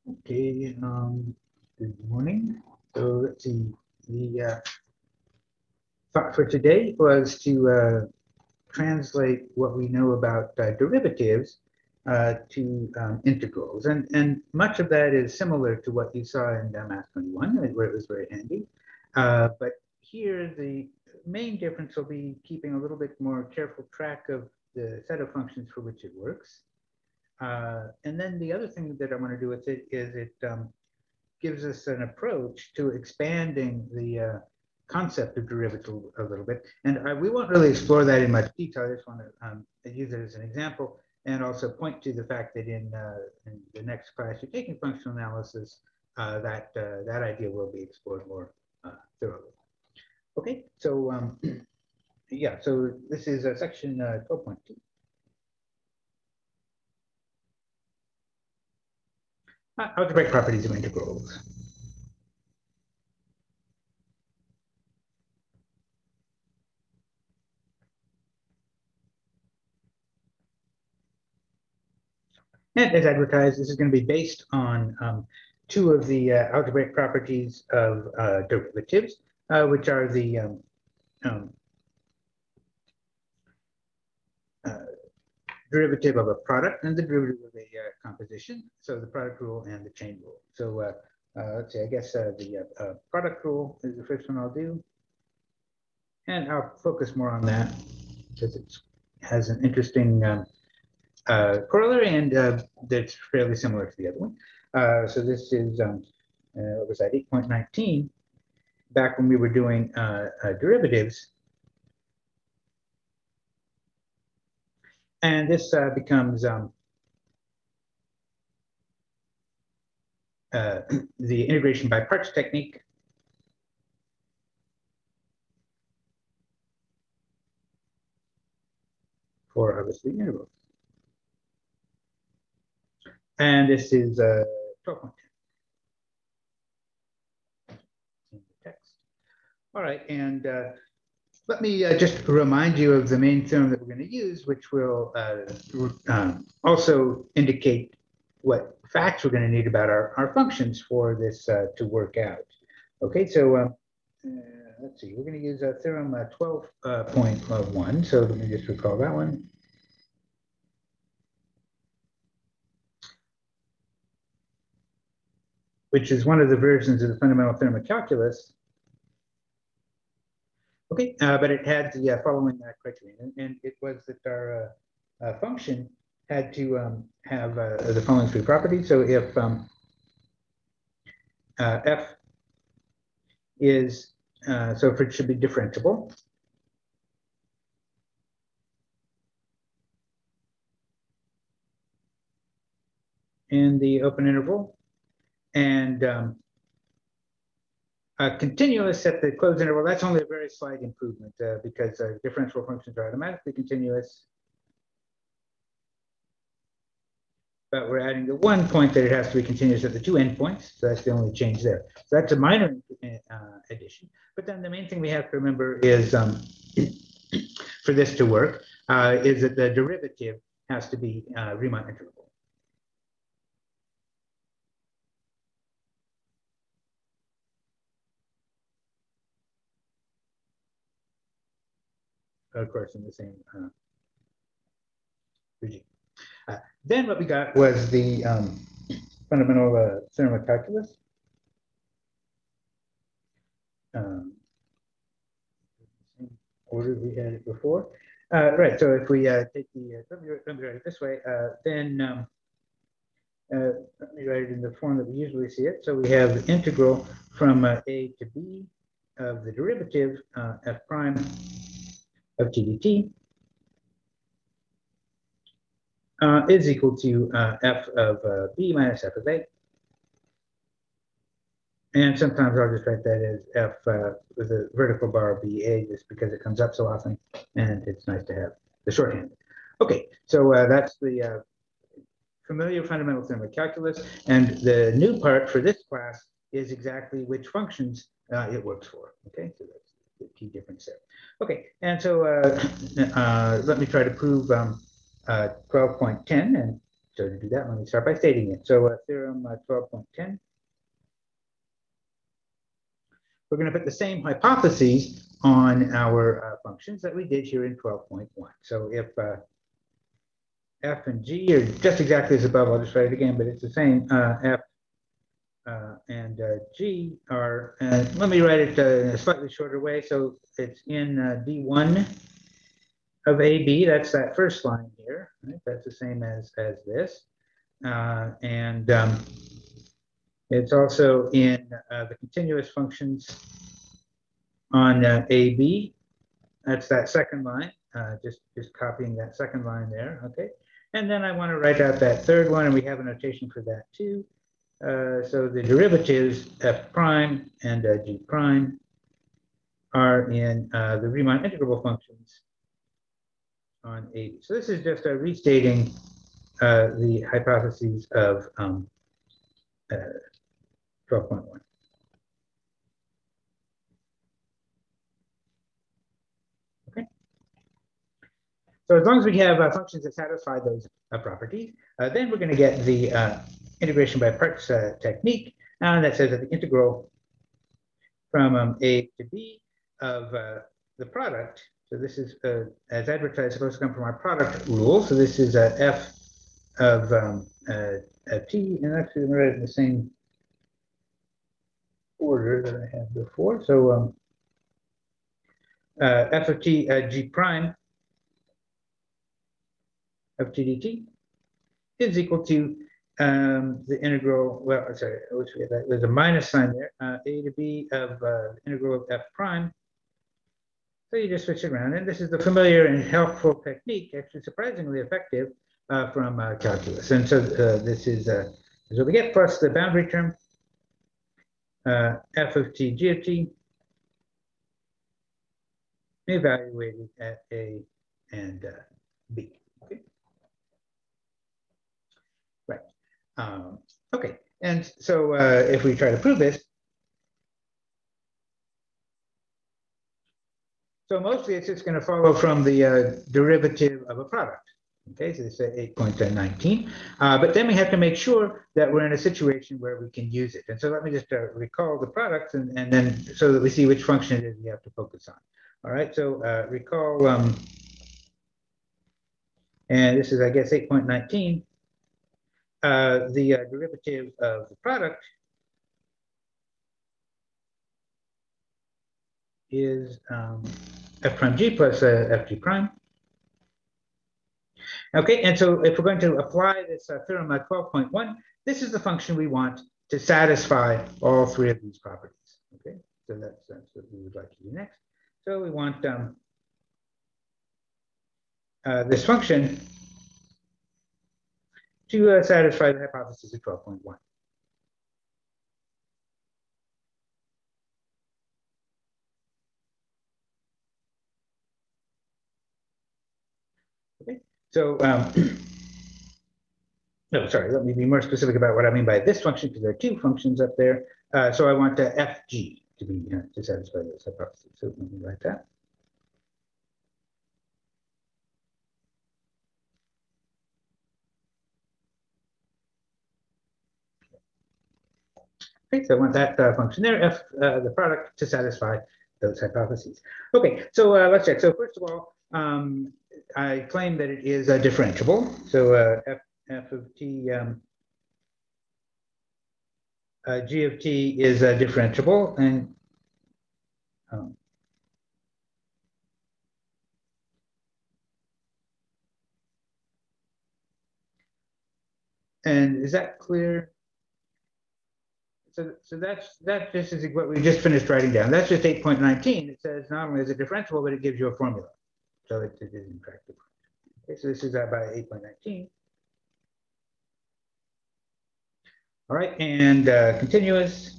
Okay, good morning. So let's see. The thought for today was to translate what we know about derivatives to integrals, and much of that is similar to what you saw in Math 21, where it was very handy. But here, the main difference will be keeping a little bit more careful track of the set of functions for which it works. And then the other thing that I want to do with it is it gives us an approach to expanding the concept of derivative a little bit. And we won't really explore that in much detail. I just want to use it as an example and also point to the fact that in the next class you're taking functional analysis, that idea will be explored more thoroughly. Okay, so yeah, so this is section 12.2. Algebraic properties of integrals. And as advertised, this is going to be based on two of the algebraic properties of derivatives, which are the um, uh, derivative of a product and the derivative of a composition. So the product rule and the chain rule. So let's see, I guess the product rule is the first one I'll do. And I'll focus more on that because it has an interesting corollary and that's fairly similar to the other one. So this is, what was that, 8.19, back when we were doing derivatives. And this becomes the integration by parts technique. For obviously integrals. And this is 12.10 in the text. All right, and let me just remind you of the main theorem that we're going to use, which will also indicate what facts we're going to need about our functions for this to work out. Okay, so let's see, we're going to use theorem 12.1. So let me just recall that one. Which is one of the versions of the fundamental theorem of calculus. Okay, but it had the following criterion, and it was that our function had to have the following three properties. So if f is, so if it should be differentiable, in the open interval, and continuous at the closed interval, that's only a very slight improvement because differential functions are automatically continuous. But we're adding the one point that it has to be continuous at the two endpoints. So that's the only change there. So that's a minor addition. But then the main thing we have to remember is for this to work, is that the derivative has to be Riemann integrable. Of course, in the same regime. Then what we got was the fundamental theorem of calculus. Same order we had it before. Right, so if we take the, let me write it this way, then let me write it in the form that we usually see it. So we have the integral from a to b of the derivative f prime of t dt is equal to f of b minus f of a. And sometimes I'll just write that as f with a vertical bar BA just because it comes up so often and it's nice to have the shorthand. Okay, so that's the familiar fundamental theorem of calculus. And the new part for this class is exactly which functions it works for. Okay, so that's the key difference there. Okay, and so let me try to prove 12.10. And So to do that, let me start by stating it. So theorem 12.10. We're going to put the same hypotheses on our functions that we did here in 12.1. So if f and g are just exactly as above, I'll just write it again, but it's the same. F and g are, let me write it in a slightly shorter way. So it's in D1 of AB. That's that first line here. Right? That's the same as this. And it's also in the continuous functions on AB. That's that second line. Just copying that second line there. Okay. And then I want to write out that third one, and we have a notation for that too. So the derivatives f prime and g prime are in the Riemann integrable functions on AB. So this is just restating the hypotheses of 12.1. Okay. So as long as we have functions that satisfy those properties, then we're going to get the integration by parts technique that says that the integral from A to B of the product. So this is, as advertised, supposed to come from our product rule. So this is f of t, and actually I'm write it in the same order that I had before. So f of t g prime of t dt is equal to the integral, well, sorry, I always forget that, there's a minus sign there, a to b of the integral of f prime. So you just switch it around, and this is the familiar and helpful technique, actually surprisingly effective from calculus. And so this is what we get, plus the boundary term, f of t g of t, evaluated at a and b. Okay. Right. Okay. And so if we try to prove this, so mostly it's just going to follow from the derivative of a product. Okay, so this is 8.19. But then we have to make sure that we're in a situation where we can use it. And so let me just recall the products and then so that we see which function it is we have to focus on. All right, so recall, and this is, I guess, 8.19. The derivative of the product is f prime g plus fg prime. Okay, and so if we're going to apply this theorem at 12.1, this is the function we want to satisfy all three of these properties. Okay, so that's what we would like to do next. So we want this function to satisfy the hypothesis of 12.1. Okay, so no, sorry, let me be more specific about what I mean by this function, because there are two functions up there. So I want fg to be to satisfy this hypothesis. So let me write that. Okay, so I want that function there, f the product, to satisfy those hypotheses. Okay, so let's check. So first of all, I claim that it is differentiable. So f of t g of t is differentiable, and is that clear? So that just is what we just finished writing down. That's just 8.19. It says not only is it differentiable, but it gives you a formula. So it is in fact different. Okay, so this is by 8.19. All right, and continuous.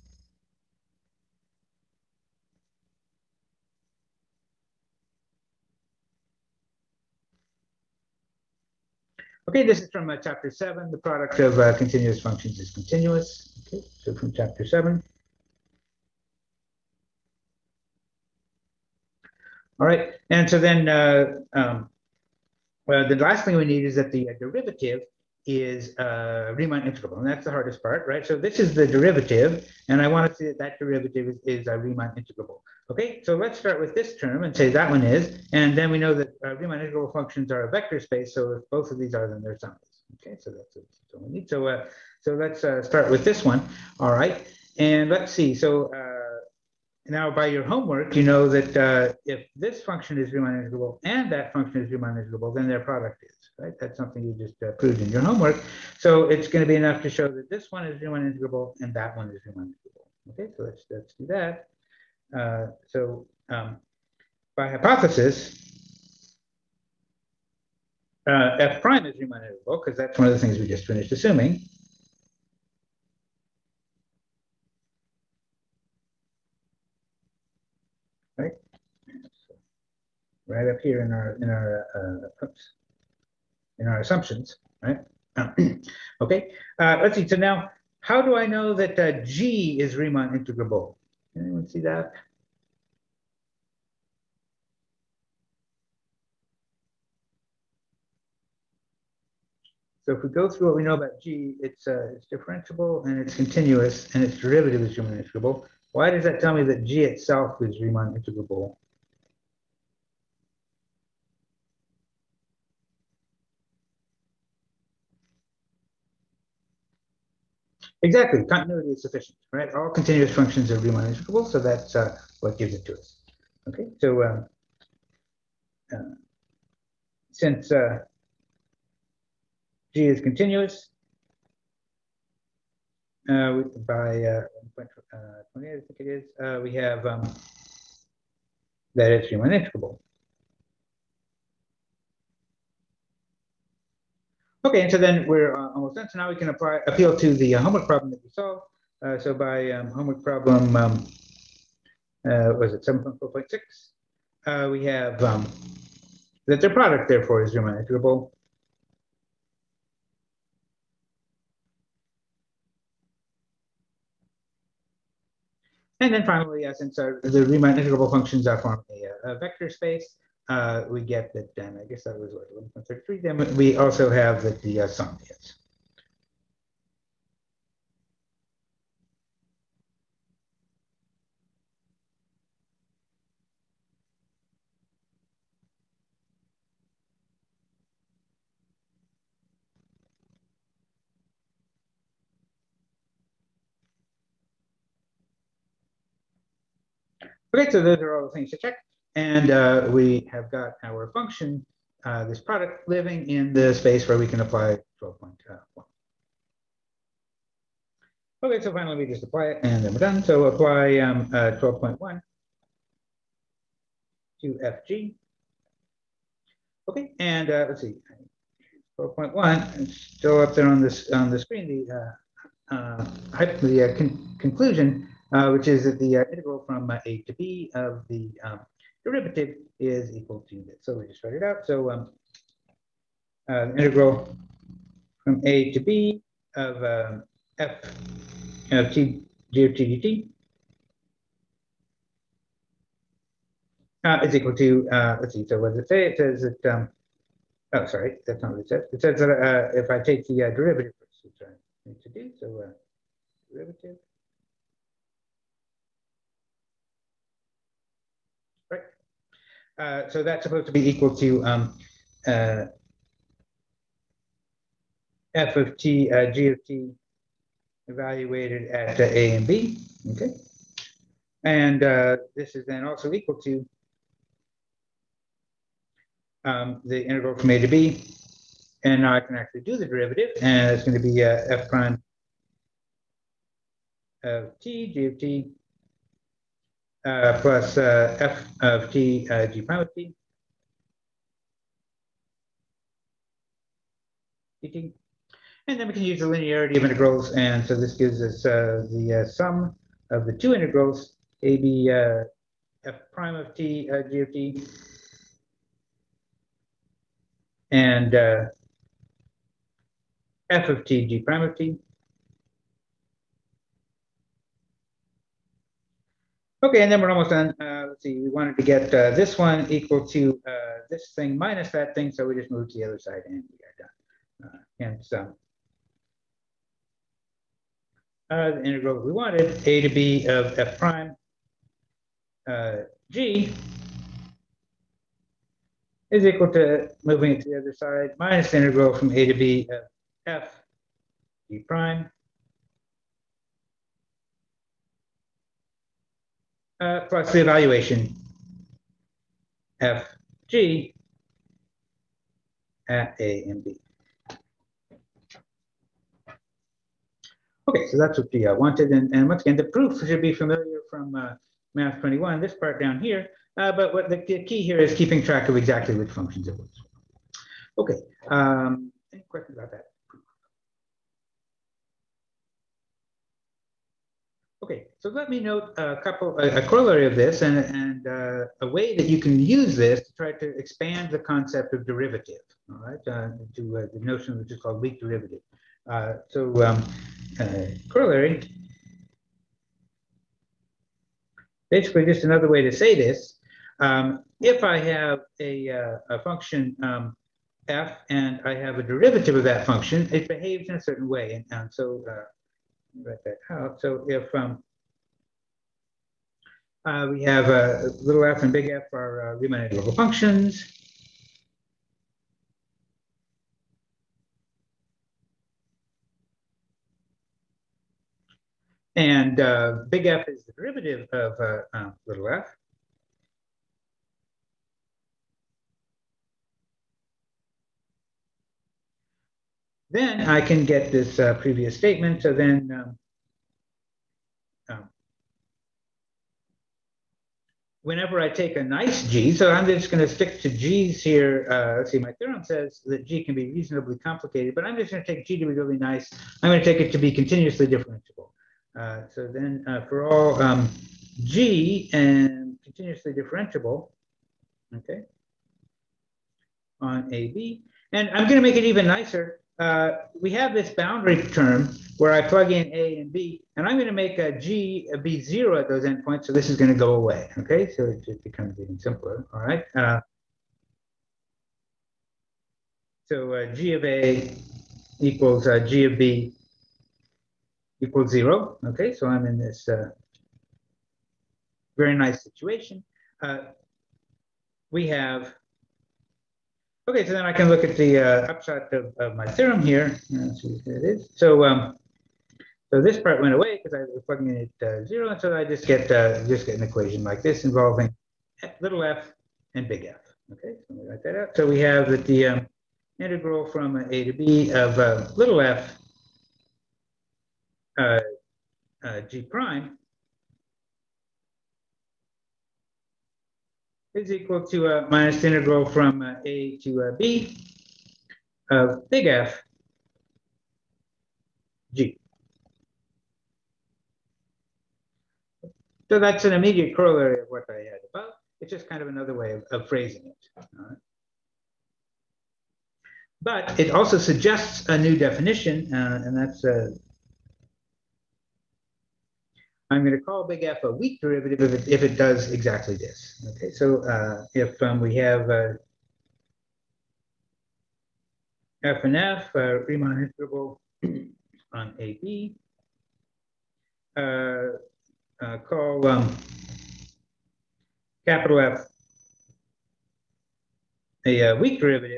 Okay, this is from chapter 7. The product of continuous functions is continuous. Okay, so from chapter 7. All right, and so then well, the last thing we need is that the derivative is Riemann integrable, and that's the hardest part, right? So this is the derivative, and I want to see that that derivative is Riemann integrable. Okay, so let's start with this term and say that one is, and then we know that Riemann integrable functions are a vector space, so if both of these are, then they're summaries. Okay, so that's what we need. So let's start with this one. All right, and let's see. So now by your homework, you know that if this function is Riemann integrable and that function is Riemann integrable, then their product is, right? That's something you just proved in your homework. So it's going to be enough to show that this one is Riemann integrable and that one is Riemann integrable. Okay, so let's do that. By hypothesis, f prime is Riemann integrable because that's one of the things we just finished assuming. Right, so right up here in our assumptions, right? Okay, let's see. So now, how do I know that G is Riemann integrable? Anyone see that? So if we go through what we know about G, it's differentiable and it's continuous and its derivative is Riemann integrable. Why does that tell me that G itself is Riemann integrable? Exactly, continuity is sufficient, right? All continuous functions are Riemann integrable, so that's what gives it to us. Okay, so since G is continuous, by 1.28, I think it is, we have that it's Riemann integrable. Okay, and so then we're almost done. So now we can appeal to the homework problem that we solved. So by homework problem, was it 7.4.6? We have that their product, therefore, is Riemann integrable. And then finally, since the Riemann integrable functions are form a vector space, we get that, and I guess that was what, 11.33. Then we also have that the sum is. Okay, so those are all the things to check. And we have got our function, this product, living in the space where we can apply 12.1. Okay, so finally we just apply it and then we're done. So apply 12.1 to FG. Okay, and let's see, 12.1, it's still up there on the screen, the conclusion, which is that the integral from A to B of the derivative is equal to this. So we just write it out. So integral from A to B of f of t g of t dt is equal to, let's see, so what does it say? It says that, oh, sorry, that's not what it says. It says that if I take the derivative, which I need to do, so derivative. Right. So that's supposed to be equal to f of t, g of t evaluated at a and b. Okay. And this is then also equal to the integral from a to b. And now I can actually do the derivative, and it's going to be f prime of t, g of t, plus f of t, g prime of t, dt. And then we can use the linearity of integrals, and so this gives us the sum of the two integrals, ab f prime of t, g of t, and f of t, g prime of t. Okay, and then we're almost done. Let's see, we wanted to get this one equal to this thing minus that thing, so we just move to the other side and we are done. hence the integral that we wanted, a to b of f prime g is equal to, moving it to the other side, minus the integral from a to b of f g prime plus the evaluation f g at a and b. Okay, so that's what we wanted. And once again, the proof should be familiar from Math 21, this part down here. But what the key here is keeping track of exactly which functions it was. Okay, any questions about that? Okay, so let me note a corollary of this and a way that you can use this to try to expand the concept of derivative, all right, to the notion which is called weak derivative. Corollary, basically just another way to say this, if I have a function f and I have a derivative of that function, it behaves in a certain way. And so write that out. So if we have little f and big F are Riemann integral functions. And big F is the derivative of little f. Then I can get this previous statement. So then whenever I take a nice g, so I'm just going to stick to g's here. Let's see, my theorem says that g can be reasonably complicated, but I'm just going to take g to be really nice. I'm going to take it to be continuously differentiable. So then for all g and continuously differentiable, okay, on AB, and I'm going to make it even nicer. We have this boundary term where I plug in A and B, and I'm going to make a G be 0 at those endpoints, so this is going to go away, okay? So it just becomes even simpler, all right? So G of A equals G of B equals 0, okay? So I'm in this very nice situation. We have, okay, so then I can look at the upshot of my theorem here. Let's see what it is. So this part went away because I was plugging in at 0, and so I just get an equation like this involving little f and big F. Okay, so let me write that out. So we have that the integral from a to b of little f g prime is equal to minus the integral from a to b of big F g. So that's an immediate corollary of what I had above. It's just kind of another way of phrasing it. All right. But it also suggests a new definition, and that's I'm going to call big F a weak derivative if it does exactly this. Okay, so if we have f and f, Riemann integral on AB, call capital F a weak derivative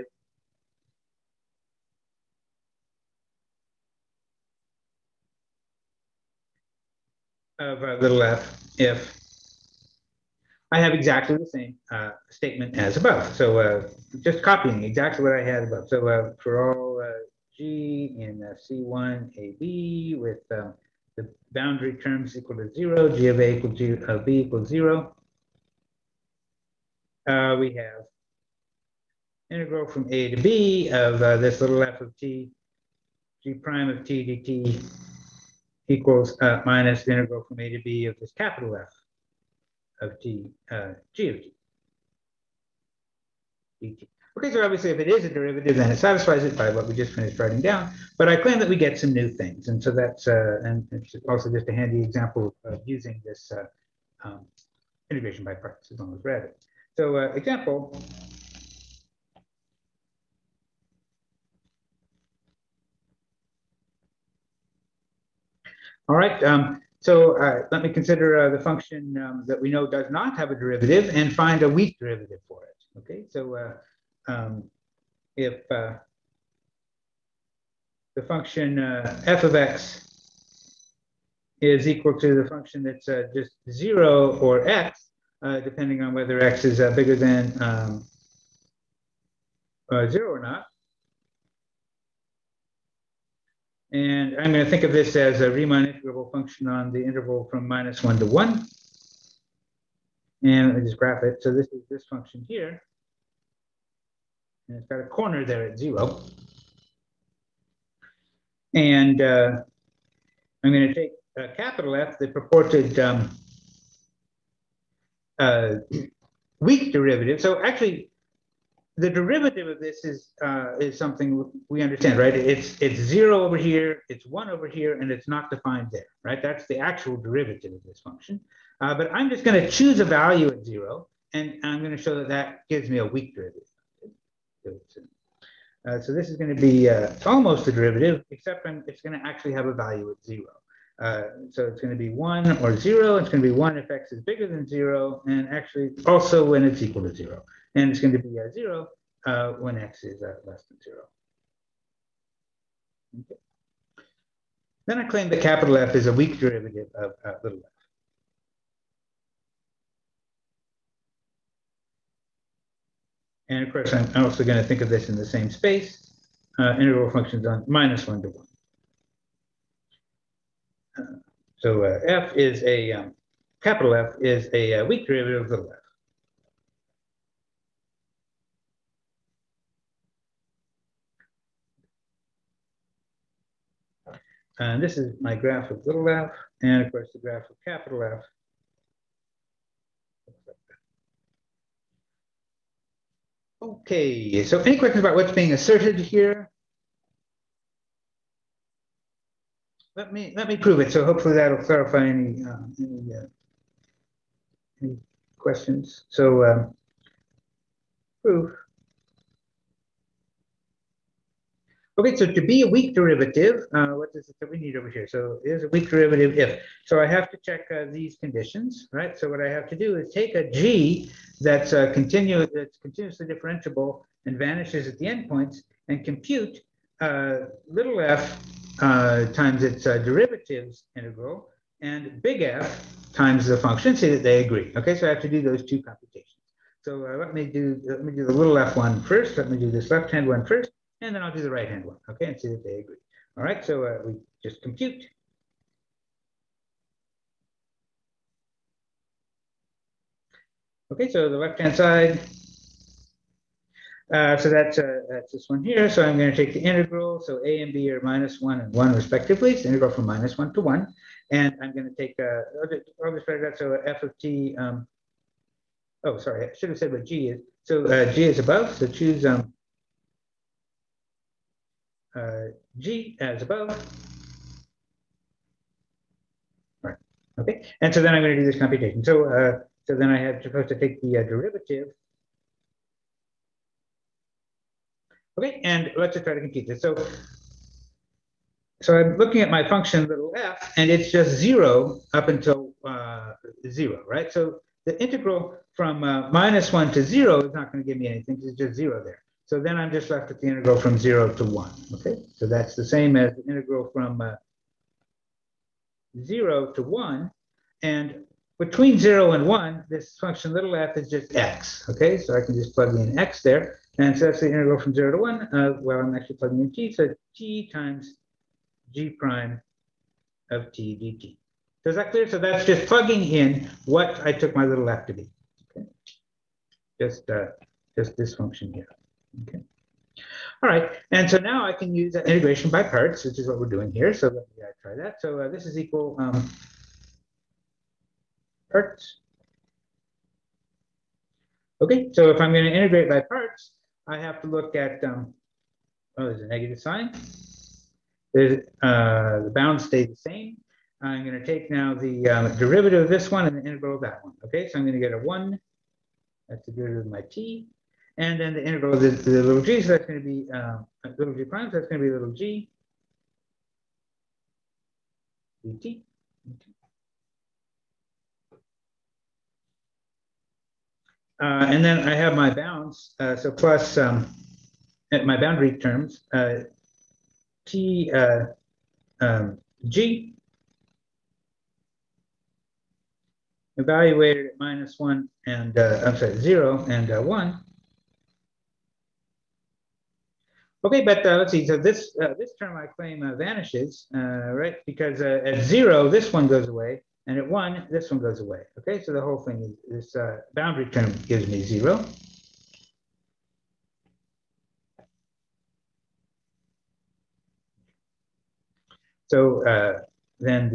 of little f if I have exactly the same statement as above. So just copying exactly what I had above. So for all G in C1 AB with the boundary terms equal to 0, G of A equal to B equals 0, we have integral from A to B of this little f of t, G prime of t dt equals minus the integral from A to B of this capital F of t, G of t. dt. Okay, so obviously if it is a derivative, then it satisfies it by what we just finished writing down. But I claim that we get some new things. And so that's, and it's also just a handy example of using this integration by parts as long as we're at it. So example, All right. So let me consider the function that we know does not have a derivative and find a weak derivative for it. Okay. So if the function f of x is equal to the function that's just 0 or x, depending on whether x is bigger than 0 or not. And I'm going to think of this as a Riemann integrable function on the interval from -1 to 1. And let me just graph it. So this is this function here. And it's got a corner there at 0. And I'm going to take capital F, the purported weak derivative. So actually, the derivative of this is something we understand, right? It's 0 over here, it's 1 over here, and it's not defined there, right? That's the actual derivative of this function. But I'm just going to choose a value at 0, and I'm going to show that that gives me a weak derivative. So this is going to be almost a derivative, except it's going to actually have a value at 0. So it's going to be 1 or 0. It's going to be 1 if x is bigger than 0, and actually also when it's equal to 0. And it's going to be 0 when x is less than 0. Okay. Then I claim that capital F is a weak derivative of little f. And of course, I'm also going to think of this in the same space, integral functions on -1 to 1. So f is a, capital F is a weak derivative of little f. And this is my graph of little f, and of course the graph of capital F. Okay, so any questions about what's being asserted here? Let me prove it. So hopefully that'll clarify any questions. So proof. Okay, so to be a weak derivative, what is it that we need over here? So here's a weak derivative if. So I have to check these conditions, right? So what I have to do is take a g that's continuously differentiable and vanishes at the endpoints, and compute little f times its derivatives integral and big F times the function, see that they agree. Okay, so I have to do those two computations. So let me do the little f one first. Let me do this left hand one first, and then I'll do the right hand one. Okay, and see that they agree. All right, so we just compute. Okay, so the left hand side. So that's this one here. So I'm going to take the integral. So a and b are -1 and 1 respectively. So integral from -1 to 1. And I'm going to take, I'll just write that. So f of t, oh, sorry, I should have said what g is. So g is above. So choose g as above. All right. Okay. And so then I'm going to do this computation. So so then I have supposed to take the derivative. Okay, and let's just try to compute this. So I'm looking at my function little f, and it's just 0 up until 0, right? So the integral from -1 to 0 is not going to give me anything. It's just 0 there. So then I'm just left with the integral from 0 to 1. Okay, so that's the same as the integral from 0 to 1. And between 0 and 1, this function little f is just x. Okay, so I can just plug in x there. And so that's the integral from 0 to 1. Well, I'm actually plugging in t. So t times g prime of t dt. So is that clear? So that's just plugging in what I took my little f to be. Okay. Just this function here. Okay. All right. And so now I can use integration by parts, which is what we're doing here. So let me try that. So this is equal parts. Okay. So if I'm going to integrate by parts, I have to look at, oh, there's a negative sign. There's, the bounds stay the same. I'm going to take now the derivative of this one and the integral of that one. Okay, so I'm going to get a 1. That's the derivative of my t. And then the integral of the little g, so that's going to be little g prime, so that's going to be little g dt. And then I have my bounds, so plus at my boundary terms, t g evaluated at -1 and I'm sorry, 0 and 1. Okay, but let's see. So this term I claim vanishes, right? Because at 0, this one goes away, and at 1, this one goes away. Okay, so the whole thing is this boundary term gives me 0. So then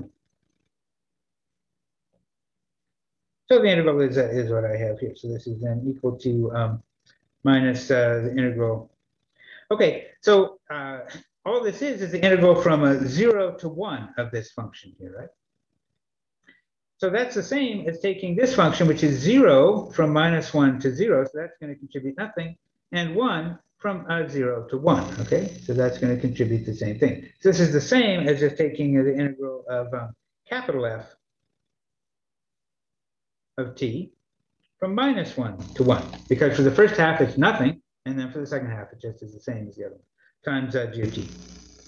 so the integral is what I have here. So this is then equal to minus the integral. Okay, so all this is the integral from a 0 to 1 of this function here, right? So that's the same as taking this function, which is 0 from -1 to 0. So that's going to contribute nothing. And 1 from 0 to 1. Okay, so that's going to contribute the same thing. So this is the same as just taking the integral of capital F of t from -1 to 1. Because for the first half, it's nothing. And then for the second half, it just is the same as the other one, times g of t.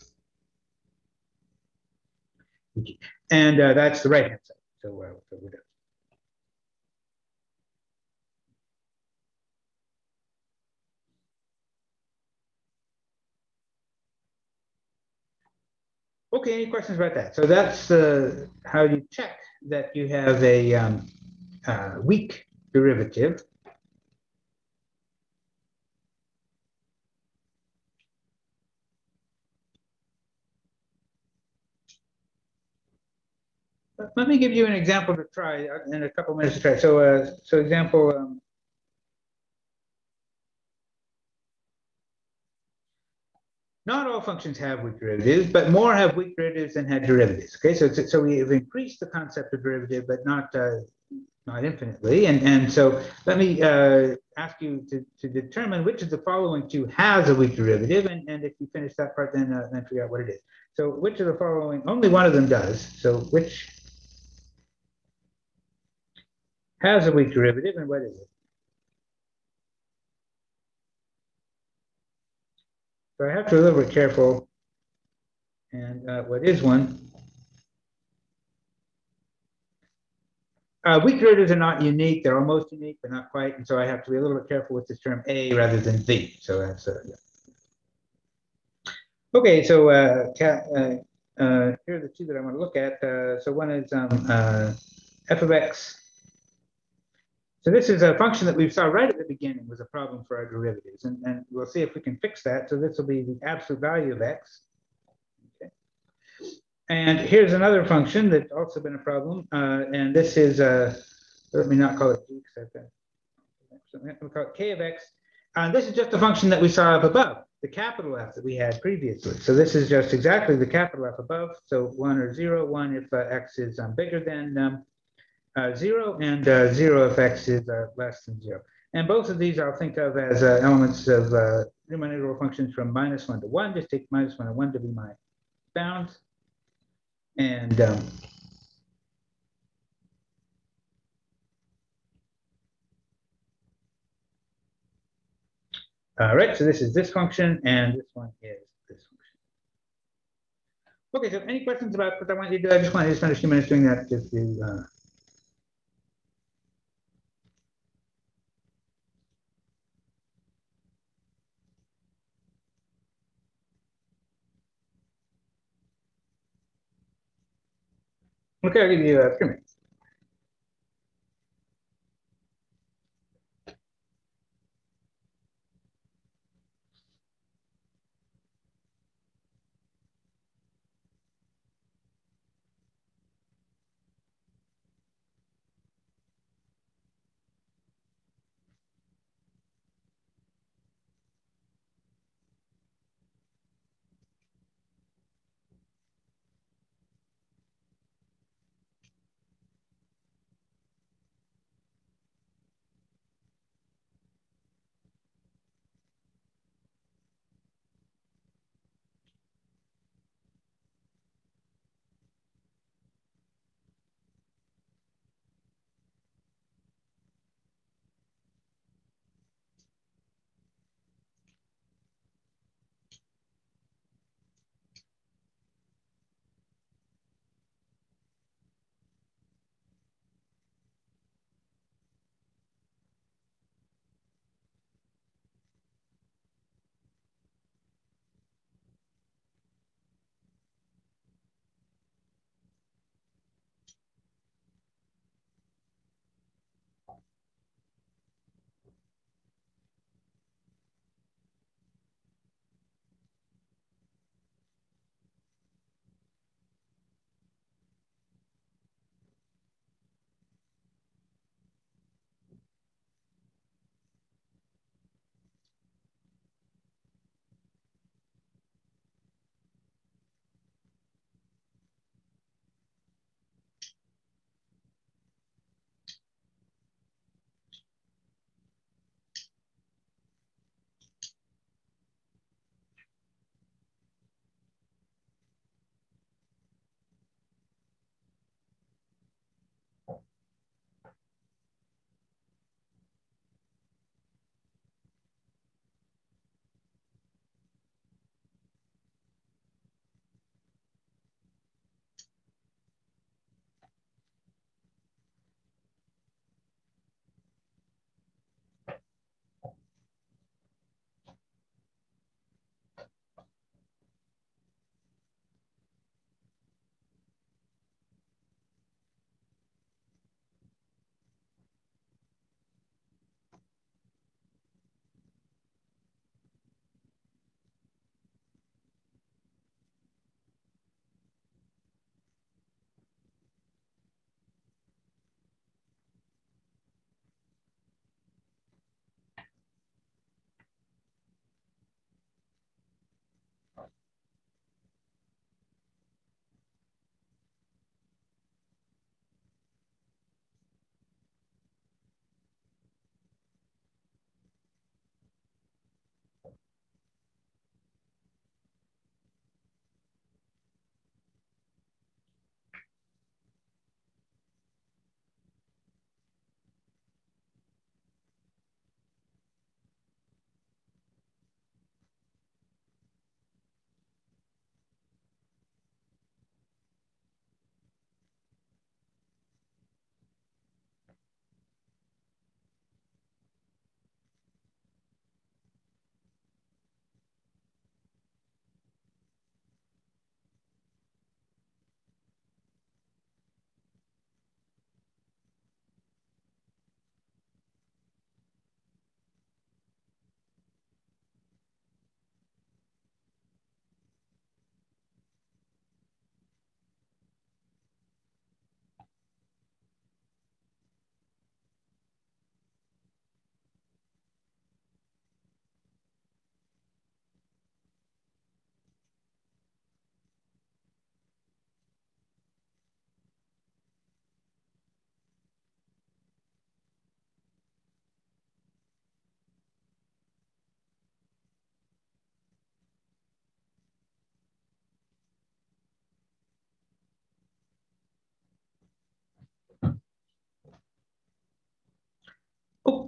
And that's the right-hand side. So we're done. Okay, any questions about that? So that's how you check that you have a weak derivative. Let me give you an example to try in a couple minutes to try. So example, not all functions have weak derivatives, but more have weak derivatives than had derivatives. Okay, so we have increased the concept of derivative, but not infinitely. And so let me ask you to determine which of the following two has a weak derivative. And if you finish that part, then figure out what it is. So which of the following, only one of them does. So which has a weak derivative and what is it? So I have to be a little bit careful. And what is one? Weak derivatives are not unique. They're almost unique, but not quite. And so I have to be a little bit careful with this term A rather than the. So that's, yeah. Okay, so here are the two that I want to look at. So one is f of x. So this is a function that we saw right at the beginning was a problem for our derivatives. And we'll see if we can fix that. So this will be the absolute value of x. Okay. And here's another function that's also been a problem. And this is, let me not call it g, because we'll call it k of x. This is just a function that we saw up above, the capital F that we had previously. So this is just exactly the capital F above. So 1 or 0, 1 if x is bigger than 0, and 0 if x is less than 0. And both of these I'll think of as elements of Riemann integral functions from -1 to 1. Just take -1 and 1 to be my bounds. And right, so this is this function, and this one is this function. Okay, so any questions about what I want you to do? I just want to spend a few minutes doing that. Just to, okay, I'll give you 3 minutes.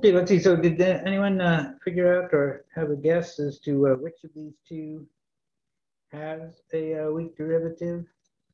Okay, let's see. So did anyone figure out or have a guess as to which of these two has a weak derivative?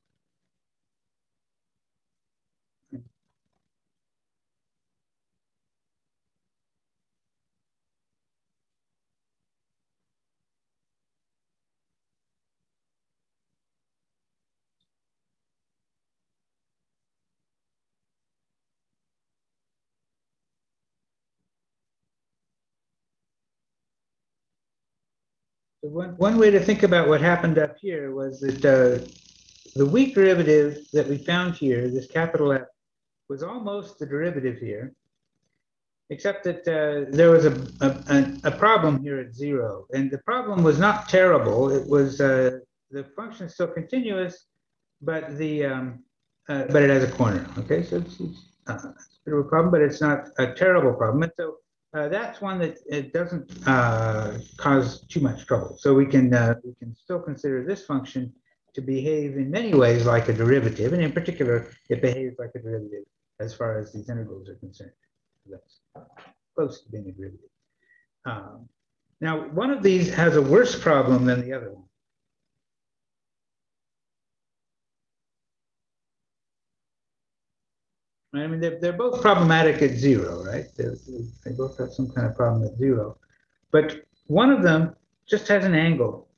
So one way to think about what happened up here was that the weak derivative that we found here, this capital F, was almost the derivative here, except that there was a problem here at 0. And the problem was not terrible. It was the function is still continuous, but but it has a corner. Okay, so it's a bit of a problem, but it's not a terrible problem. And so that's one that it doesn't cause too much trouble. So we can still consider this function to behave in many ways like a derivative, and in particular, it behaves like a derivative as far as these integrals are concerned. That's close to being a derivative. Now, one of these has a worse problem than the other one. I mean, they're both problematic at 0, right? They both have some kind of problem at 0. But one of them just has an angle.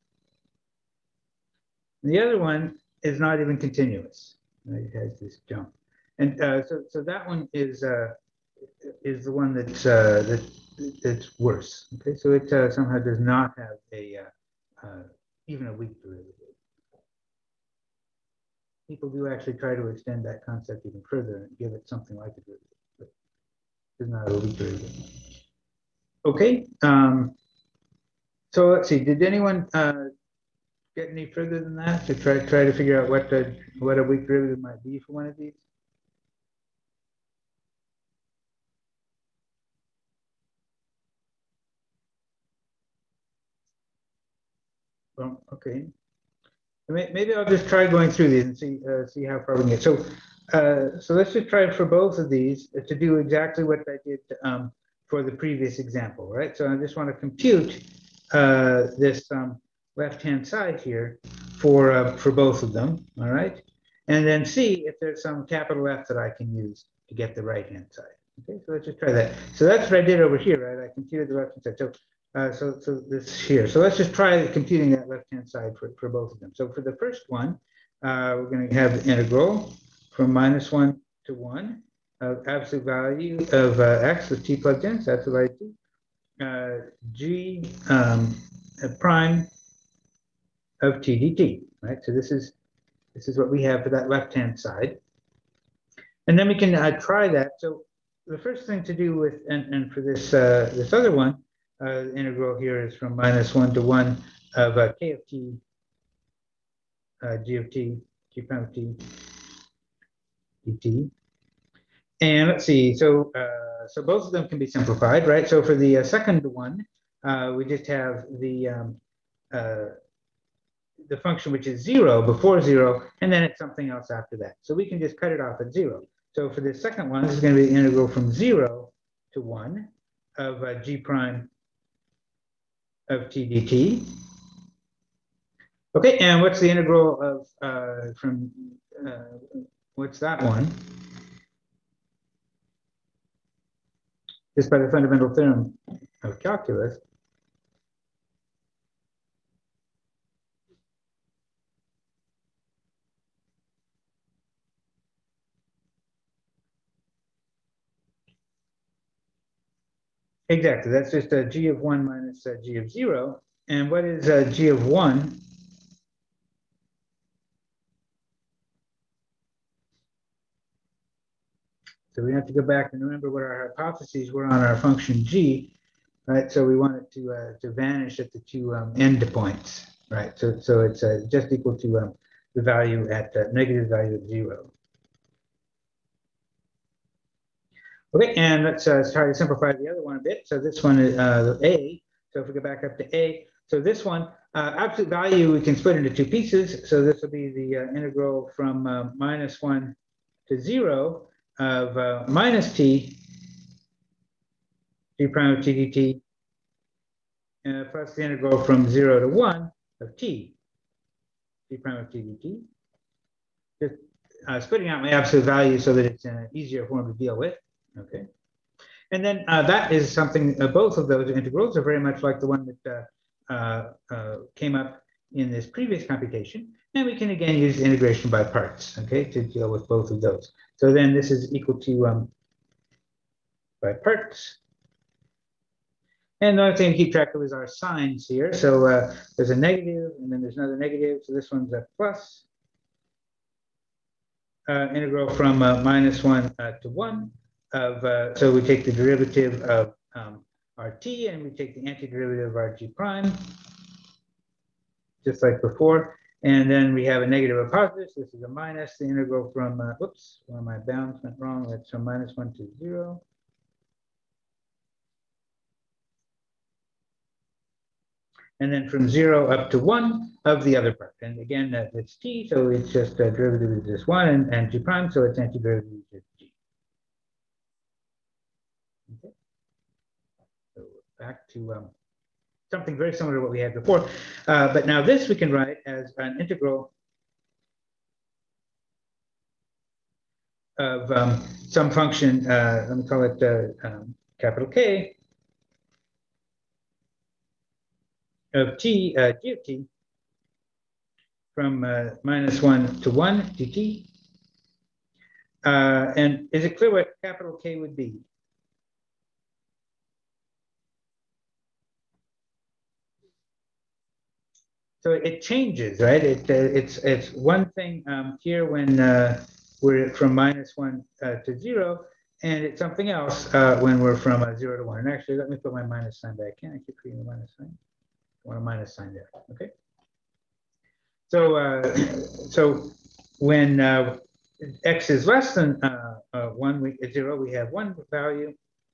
The other one is not even continuous. Right? It has this jump. And so that one is the one that's worse. Okay, so it somehow does not have even a weak derivative. People do actually try to extend that concept even further and give it something like a derivative, but it's not a weak derivative. Okay, so let's see. Did anyone get any further than that to try to figure out what a weak derivative might be for one of these? Well, okay. Maybe I'll just try going through these and see how far we can get. So let's just try for both of these to do exactly what I did for the previous example, right? So I just want to compute this left-hand side here for both of them, all right? And then see if there's some capital F that I can use to get the right-hand side. Okay, so let's just try that. So that's what I did over here, right? I computed the left-hand side. So this here. So let's just try computing that left-hand side for both of them. So for the first one, we're going to have the integral from -1 to 1 of absolute value of x with t plugged in. So that's what I do. G prime of t dt, right? So this is what we have for that left-hand side. And then we can try that. So the first thing to do with, and for this this other one, the integral here is from -1 to 1 of k of t, g of t, g prime of t, dt. And let's see, so both of them can be simplified, right? So for the second one, we just have the function which is 0 before 0, and then it's something else after that. So we can just cut it off at 0. So for the second one, this is going to be the integral from 0 to 1 of g prime of t dt. Okay, and what's the integral of what's that one? Just by the fundamental theorem of calculus. Exactly, that's just a g of 1 minus g of 0. And what is g of 1? So we have to go back and remember what our hypotheses were on our function g, right? So we want it to vanish at the two endpoints, right? So it's just equal to the value at negative value at 0. Okay, and let's try to simplify the other one a bit. So this one is a. So if we go back up to a, so this one, absolute value, we can split into two pieces. So this will be the integral from -1 to 0 of minus t g prime of t dt plus the integral from 0 to 1 of t, g prime of t dt. Just splitting out my absolute value so that it's in an easier form to deal with. Okay. And then that is something, both of those integrals are very much like the one that came up in this previous computation. And we can again use integration by parts, okay, to deal with both of those. So then this is equal to by parts. And the only thing to keep track of is our signs here. So there's a negative, and then there's another negative. So this one's a plus. Integral from -1 to 1 of, so we take the derivative of rt, and we take the antiderivative of our g prime, just like before. And then we have a negative or positive. So this is a minus. The integral from, whoops, one of my bounds went wrong. That's from -1 to 0. And then from 0 up to 1 of the other part. And again, it's t, so it's just a derivative is just 1, and g prime, so its antiderivative is just g. Okay. So back to something very similar to what we had before. But now this we can write as an integral of some function, let me call it capital K, of t, g of t, from -1 to 1 dt. And is it clear what capital K would be? So it changes, right? It's one thing here when we're from -1 to 0, and it's something else when we're from 0 to 1. And actually, let me put my minus sign back in. I keep creating a minus sign. I want a minus sign there. Okay. So so when x is less than 1, 0, we have one value,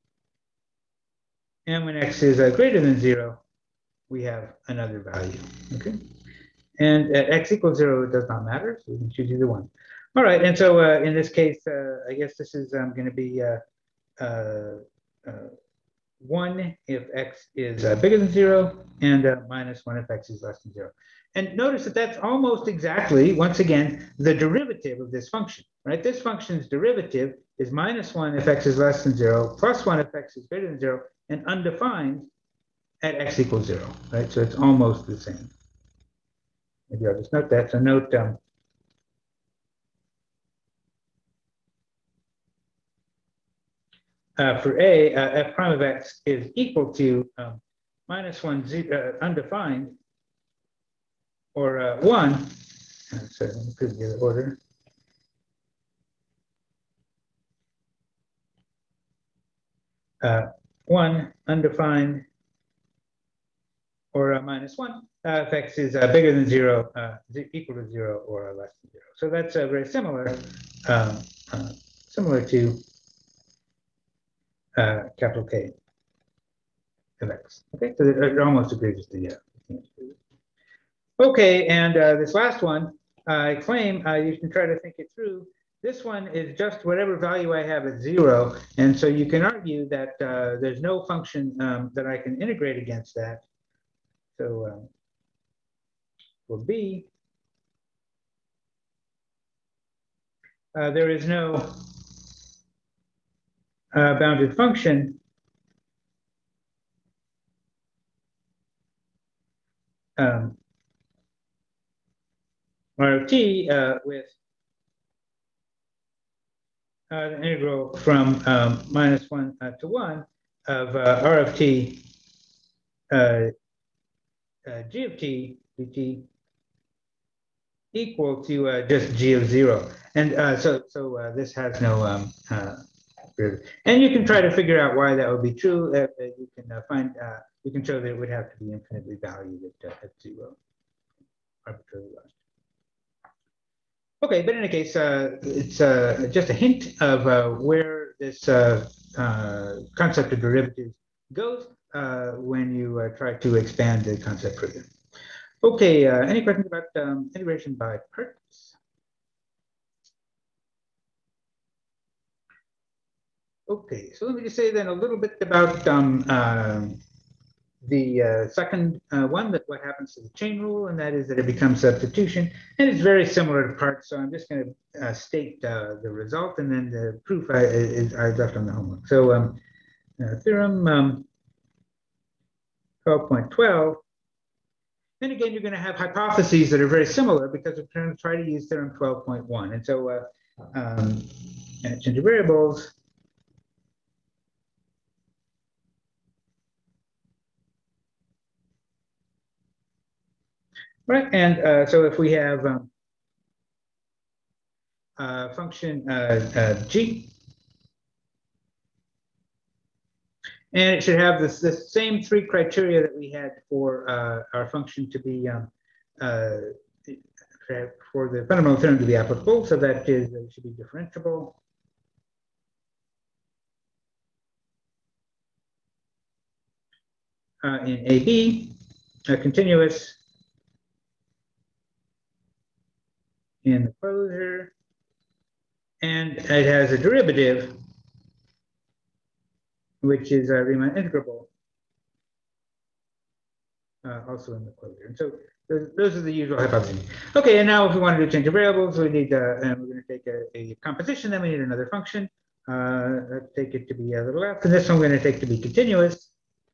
and when x is greater than 0, we have another value. Okay. And at x equals 0, it does not matter, so we can choose either one. All right, and so in this case, I guess this is going to be 1 if x is bigger than 0, and -1 if x is less than 0. And notice that that's almost exactly, once again, the derivative of this function, right? This function's derivative is -1 if x is less than 0, +1 if x is greater than 0, and undefined at x equals 0, right? So it's almost the same. Maybe I'll just note that. So note for A, f prime of x is equal to -1 undefined, or 1. So let me put the order. Uh, 1 undefined, or -1 if x is bigger than 0, equal to 0, or less than 0. So that's very similar, similar to capital K of x. Okay, so it almost agrees with the. Okay, and this last one, I claim you can try to think it through. This one is just whatever value I have at 0, and so you can argue that there's no function that I can integrate against that. So for B, there is no bounded function R of t with the integral from -1 to 1 of R of t g of t dt equal to just g of 0. And so this has no and you can try to figure out why that would be true. You can you can show that it would have to be infinitely valued at 0, arbitrarily large. Okay, but in any case, it's just a hint of where this concept of derivatives goes when you try to expand the concept further. Okay, any questions about integration by parts? Okay, so let me just say then a little bit about the second one, that what happens to the chain rule, and that is that it becomes substitution, and it's very similar to parts. So I'm just going to state the result, and then the proof is left on the homework. So theorem 12.12. And again, you're going to have hypotheses that are very similar because we're going to try to use theorem 12.1. And so change of variables. Right, and so if we have function g, and it should have the same three criteria that we had for our function to be for the fundamental theorem to be applicable. So that is, it should be differentiable. In AB, continuous in the closure, and it has a derivative, which is Riemann integrable, also in the closure. And so those are the usual hypotheses. Okay, and now if we want to do change of variables, we need, and we're going to take a composition, then we need another function. Let's take it to be to the left, and this one we're going to take to be continuous.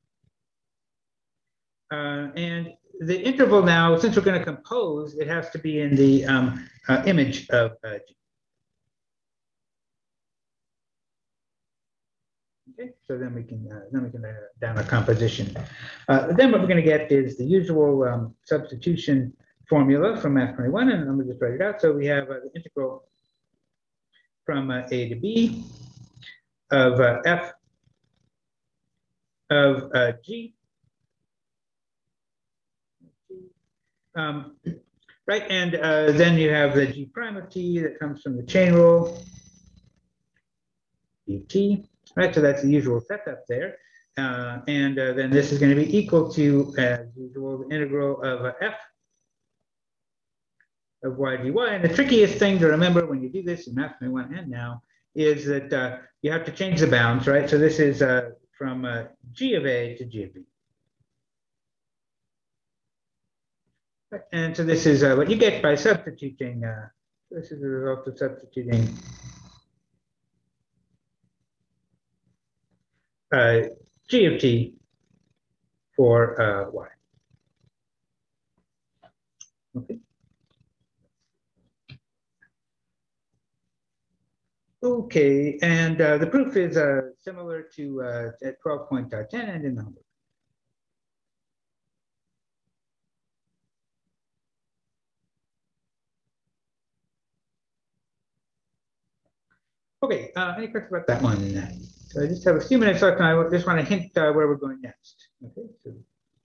And the interval now, since we're going to compose, it has to be in the image of G. Okay, so then we can down a composition. Then what we're going to get is the usual substitution formula from Math 21, and I'm going to just write it out. So we have the integral from A to B of f of G. Right, and then you have the G prime of T that comes from the chain rule, dt. Right, so that's the usual setup there. And then this is going to be equal to, as usual, the integral of f of y dy. And the trickiest thing to remember when you do this in Math 21 and now is that you have to change the bounds, right? So this is from g of a to g of b. And so this is what you get by substituting. This is the result of substituting g of t for y. Okay. Okay, and the proof is similar to at 12.10 and in the homework. Okay, any questions about that one? So I just have a few minutes left, and I just want to hint where we're going next. Okay, so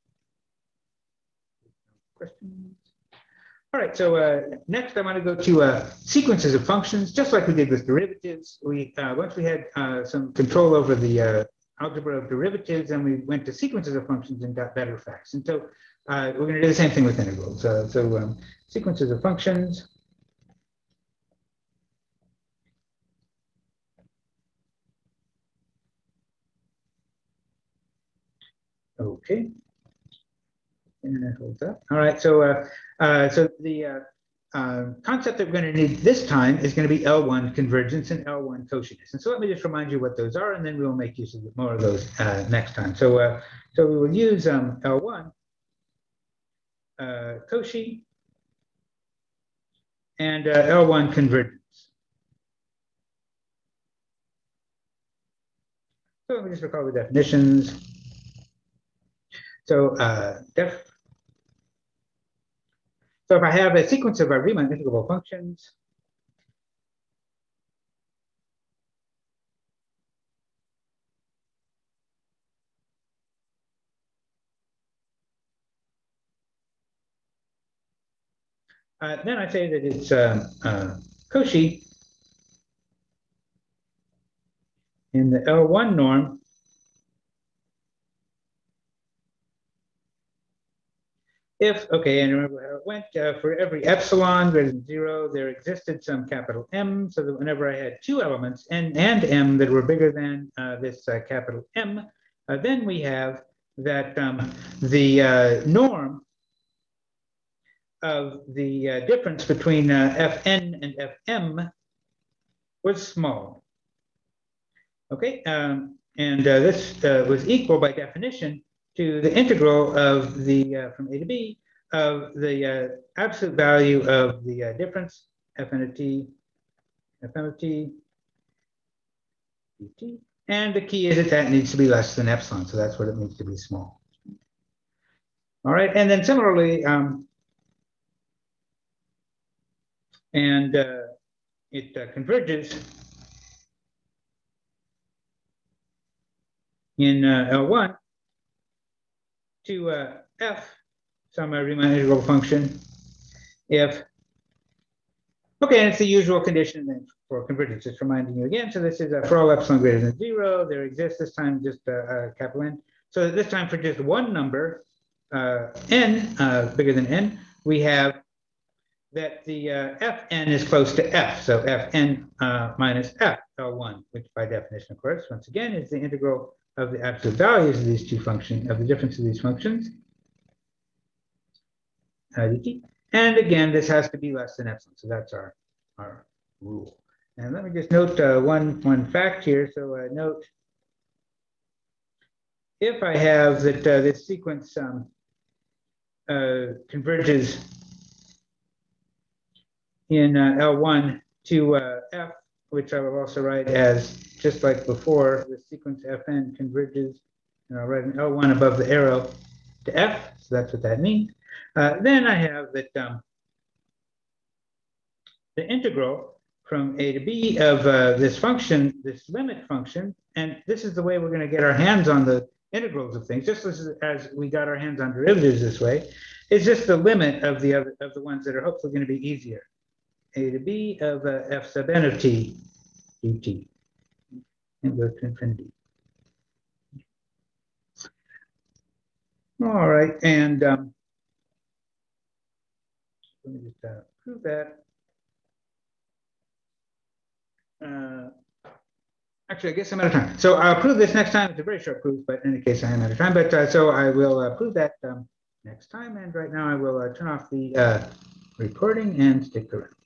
questions? All right, so next I want to go to sequences of functions, just like we did with derivatives. We once we had some control over the algebra of derivatives, and we went to sequences of functions and got better facts. And so we're going to do the same thing with integrals. Sequences of functions. Okay. And that holds up. All right. So the concept that we're going to need this time is going to be L1 convergence and L1 coshiness. And so let me just remind you what those are, and then we will make use of more of those next time. So we will use L1 Cauchy and L1 convergence. So let me just recall the definitions. So so if I have a sequence of Riemann integrable functions, then I say that it's Cauchy in the L1 norm If, okay, and remember how it went, for every epsilon greater than 0, there existed some capital M, so that whenever I had two elements, N and M, that were bigger than this capital M, then we have that the norm of the difference between Fn and Fm was small. Okay, and this was equal by definition to the integral of the from a to b of the absolute value of the difference Fn of t, Fn of t, dt, and the key is that needs to be less than epsilon, so that's what it means to be small. All right, and then similarly, and it converges in L1 to f, some Riemann integral function, if, okay, and it's the usual condition then for convergence, just reminding you again. So this is for all epsilon greater than 0, there exists this time just capital N. So this time for just one number, n, bigger than n, we have that the Fn is close to f, so Fn minus f, L1, which by definition, of course, once again, is the integral of the absolute values of these two functions, of the difference of these functions, dt. And again, this has to be less than epsilon, so that's our rule. And let me just note one fact here. So note, if I have that this sequence converges in L1 to F, which I will also write as, just like before, the sequence Fn converges, and I'll write an L1 above the arrow to F, so that's what that means. Then I have that the integral from a to b of this function, this limit function, and this is the way we're going to get our hands on the integrals of things, just as we got our hands on derivatives this way, is just the limit of the other of the ones that are hopefully going to be easier. A to b of f sub n of t dt, and go to infinity. All right, and let me just prove that. Actually, I guess I'm out of time. So I'll prove this next time. It's a very short proof, but in any case, I am out of time. But so I will prove that next time. And right now, I will turn off the recording and stick around.